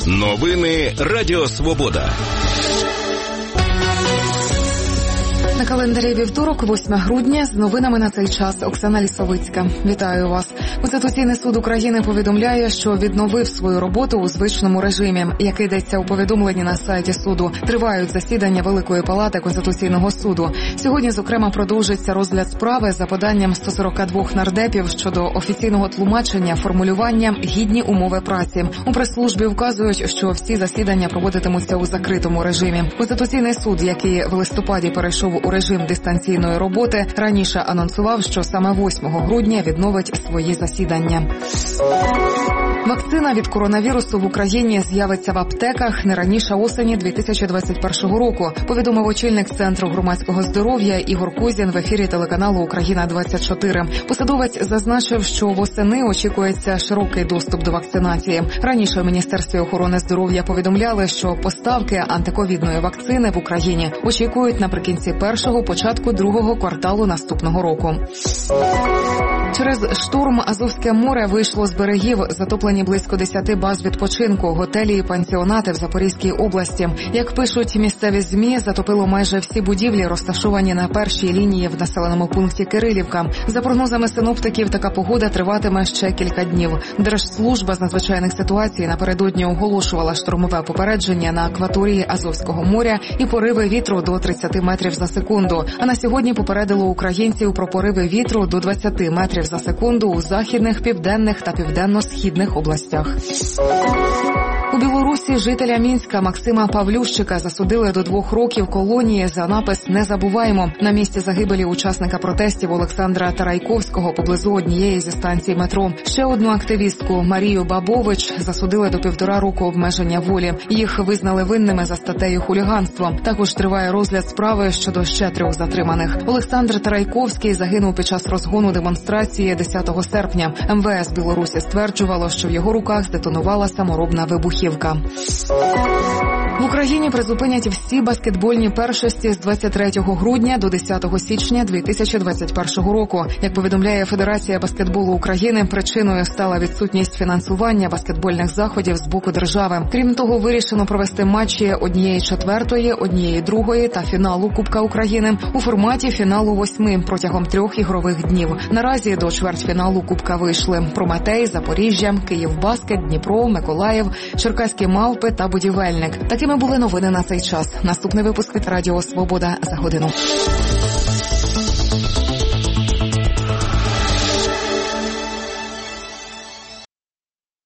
Новини Радіо Свобода. На календарі вівторок, 8 грудня, з новинами на цей час Оксана Лісовицька. Вітаю вас. Конституційний суд України повідомляє, що відновив свою роботу у звичному режимі. Як йдеться у повідомленні на сайті суду, тривають засідання Великої Палати Конституційного суду. Сьогодні, зокрема, продовжиться розгляд справи за поданням 142 нардепів щодо офіційного тлумачення формулювання «гідні умови праці». У прес-службі вказують, що всі засідання проводитимуться у закритому режимі. Конституційний суд, який в листопаді перейшов у режим дистанційної роботи, раніше анонсував, що саме 8 грудня відновить свої засідання. Вакцина від коронавірусу в Україні з'явиться в аптеках не раніше осені 2021 року, повідомив очільник Центру громадського здоров'я Ігор Козін в ефірі телеканалу «Україна-24». Посадовець зазначив, що восени очікується широкий доступ до вакцинації. Раніше у Міністерстві охорони здоров'я повідомляли, що поставки антиковідної вакцини в Україні очікують наприкінці першого, початку другого кварталу наступного року. Через шторм Азовське море вийшло з берегів, затоплені близько 10 баз відпочинку, готелі і пансіонати в Запорізькій області. Як пишуть місцеві ЗМІ, затопило майже всі будівлі, розташовані на першій лінії в населеному пункті Кирилівка. За прогнозами синоптиків, така погода триватиме ще кілька днів. Держслужба з надзвичайних ситуацій напередодні оголошувала штормове попередження на акваторії Азовського моря і пориви вітру до 30 метрів за секунду. А на сьогодні попередило українців про пориви вітру до 20 метрів за секунду у західних, південних та південно-східних областях. У Білорусі жителя Мінська Максима Павлющика засудили до 2 років колонії за напис «Не забуваємо». На місці загибелі учасника протестів Олександра Тарайковського поблизу однієї зі станцій метро. Ще одну активістку Марію Бабович засудили до 1,5 року обмеження волі. Їх визнали винними за статтею хуліганство. Також триває розгляд справи щодо ще 3 затриманих. Олександр Тарайковський загинув під час розгону демонстрації 10 серпня. МВС Білорусі стверджувало, що в його руках здетонувала саморобна вибухівка. В Україні призупинять всі баскетбольні першості з 23 грудня до 10 січня 2021 року. Як повідомляє Федерація баскетболу України, причиною стала відсутність фінансування баскетбольних заходів з боку держави. Крім того, вирішено провести матчі 1/4, 1/2 та фіналу Кубка України у форматі фіналу 8 протягом 3 ігрових днів. Наразі до чвертьфіналу Кубка вийшли Прометей, Запоріжжя, Київбаскет, Дніпро, Миколаїв, Черкаські Мавпи та Будівельник. Такими були новини на цей час. Наступний випуск від Радіо Свобода за годину.